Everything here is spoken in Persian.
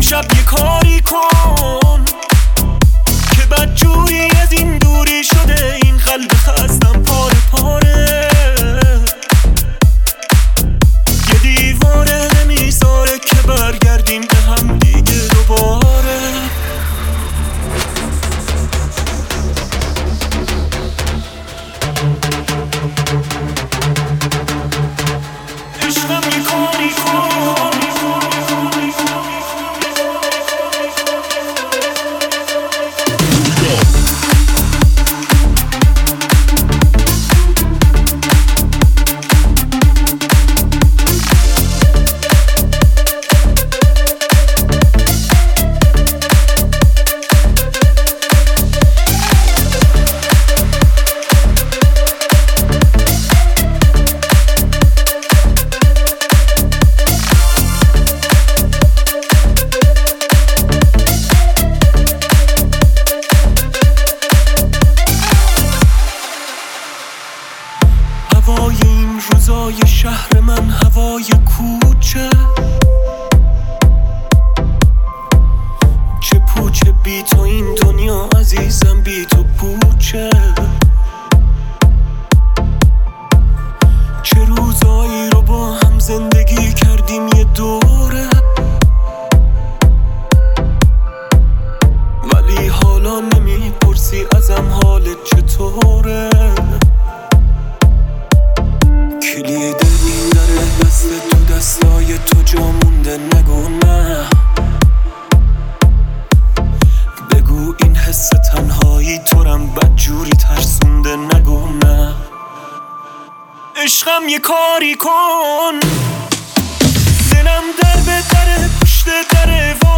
امشب یه کاری کن که بدجوری از این دوری شده این قلب خستم پاره پاره. یه دیواره نمیذاره که برگردیم به هم دیگه دوباره. عشقم یه کاری کن هوای این روزای شهر من، هوای کوچه، چه پوچه بی تو این دنیا عزیزم، بی تو پوچه. چه روزایی رو با هم زندگی کردیم یه دوره، ولی حالا نمیپرسی ازم حالت چطوره. کلید این در دست تو دستای تو جا مونده، نگو نه، بگو این حس تنهایی تو رم بدجوری ترسونده، نگو نه. عشقم یه کاری کن، دلم در به در پشت در